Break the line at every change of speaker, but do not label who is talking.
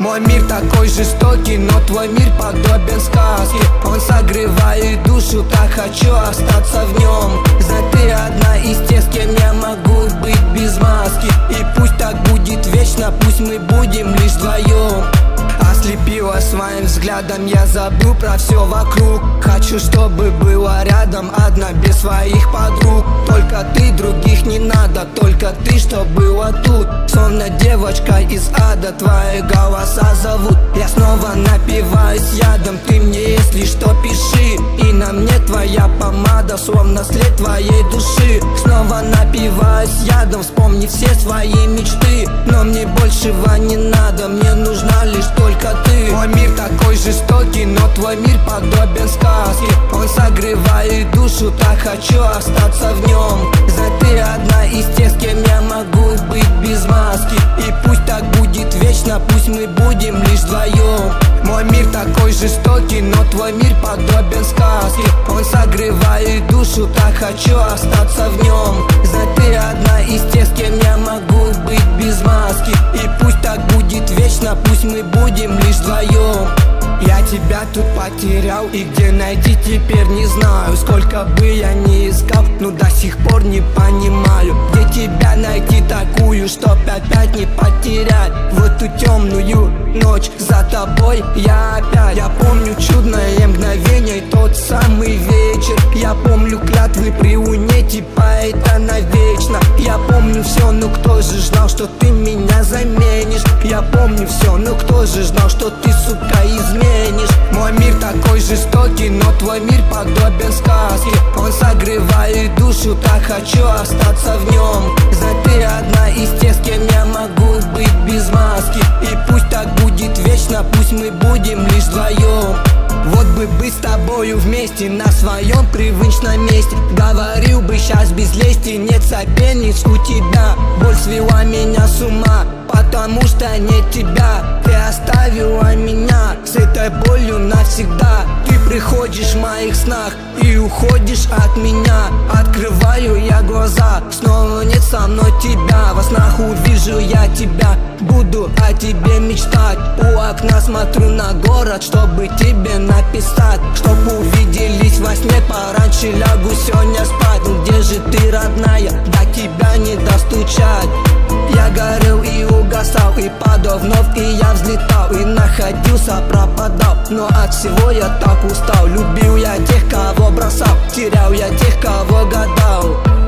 Мой мир такой жестокий, но твой мир подобен сказке. Он согревает душу, так хочу остаться в нем. Знай, ты одна из тех, с кем я могу быть без маски. И пусть так будет вечно, пусть мы будем лишь вдвоем. Ослепила своим взглядом, я забыл про все вокруг. Хочу, чтобы была рядом, одна без своих подруг. Только ты, других не надо, только ты, что была тут. Словно девочка из ада, твои голоса зовут. Я снова напиваюсь ядом, ты мне если что пиши. И на мне твоя помада, словно след твоей души. Снова напиваюсь ядом, вспомни все свои мечты. Но мне большего не надо, мне нужна лишь только ты. Мой мир такой жестокий, но твой мир подобен сказке. Он согревает душу, так хочу остаться в нем. Знай, ты одна из тех, с кем я могу быть без маски. И пусть так будет вечно, пусть мы будем лишь вдвоем. Мой мир такой жестокий, но твой мир подобен сказке. Он согревает душу, так хочу остаться в нем. Знай, ты одна из тех, с кем я могу быть без маски. И пусть так будет вечно, пусть мы будем лишь вдвоем. Я тебя тут потерял, и где найти теперь не знаю. Сколько бы я ни искал, но до сих пор не понимаю, где тебя найти такую, чтоб опять не потерять. В эту темную ночь за тобой я опять. Я помню чудное мгновение, тот самый вечер. Я помню клятвы при луне, типа это навечно. Я помню все, но кто же знал, что ты меня заменишь? Я помню все, но кто же знал, что ты, сука, изменишь? Мой мир такой жестокий, но твой мир подобен сказке. Он согревает душу, так хочу остаться в нем. Знай, ты одна из тех, с кем я могу быть без маски. И пусть так будет вечно, пусть мы будем лишь вдвоем. Вот бы быть с тобою вместе на своем привычном месте. Говорил бы сейчас без лести, нет соперниц у тебя. Боль свела меня с ума, потому что нет тебя. Ты оставила меня с этой болью навсегда. Ты приходишь в моих снах и уходишь от меня. Открываю я глаза, снова нет со мной тебя. Во снах увижу я тебя, буду о тебе мечтать. У окна смотрю на город, чтобы тебе написать. Чтоб увиделись во сне, пораньше лягу сегодня спать. Ну где же ты, родная, до тебя не достучать. Я горел и угасал, и падал вновь, и я взлетал. И находился, пропадал, но от всего я так устал. Любил я тех, кого бросал, терял я тех, кого гадал.